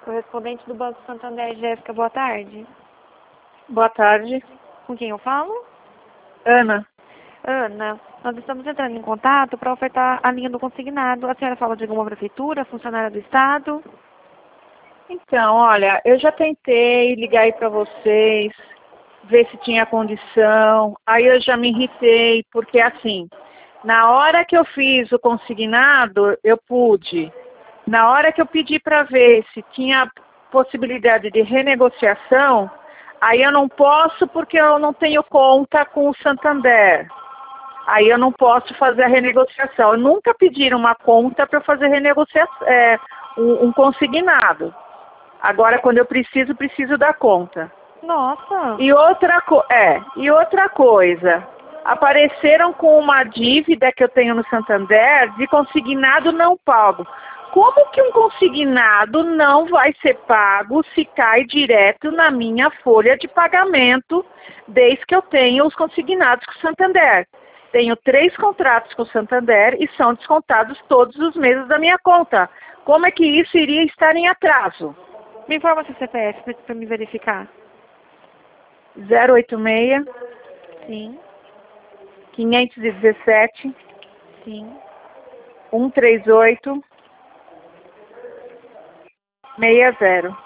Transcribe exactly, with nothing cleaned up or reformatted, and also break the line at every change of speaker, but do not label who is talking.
Correspondente do Banco Santander, Jéssica, boa tarde.
Boa tarde.
Com quem eu falo?
Ana.
Ana, nós estamos entrando em contato para ofertar a linha do consignado. A senhora fala de alguma prefeitura, funcionária do Estado?
Então, olha, eu já tentei ligar aí para vocês, ver se tinha condição. Aí eu já me irritei, porque assim, na hora que eu fiz o consignado, eu pude. Na hora que eu pedi para ver se tinha possibilidade de renegociação, aí eu não posso porque eu não tenho conta com o Santander. Aí eu não posso fazer a renegociação. Eu nunca pediram uma conta para eu fazer renegociação, é, um, um consignado. Agora, quando eu preciso, preciso da conta.
Nossa!
E outra, co é, e outra coisa, apareceram com uma dívida que eu tenho no Santander de consignado não pago. Como que um consignado não vai ser pago se cai direto na minha folha de pagamento desde que eu tenho os consignados com o Santander? Tenho três contratos com o Santander e são descontados todos os meses da minha conta. Como é que isso iria estar em atraso?
Me informa seu C P F para me verificar.
zero oito seis,
Sim,
quinhentos e dezessete,
sim.
cento e trinta e oito, sessenta.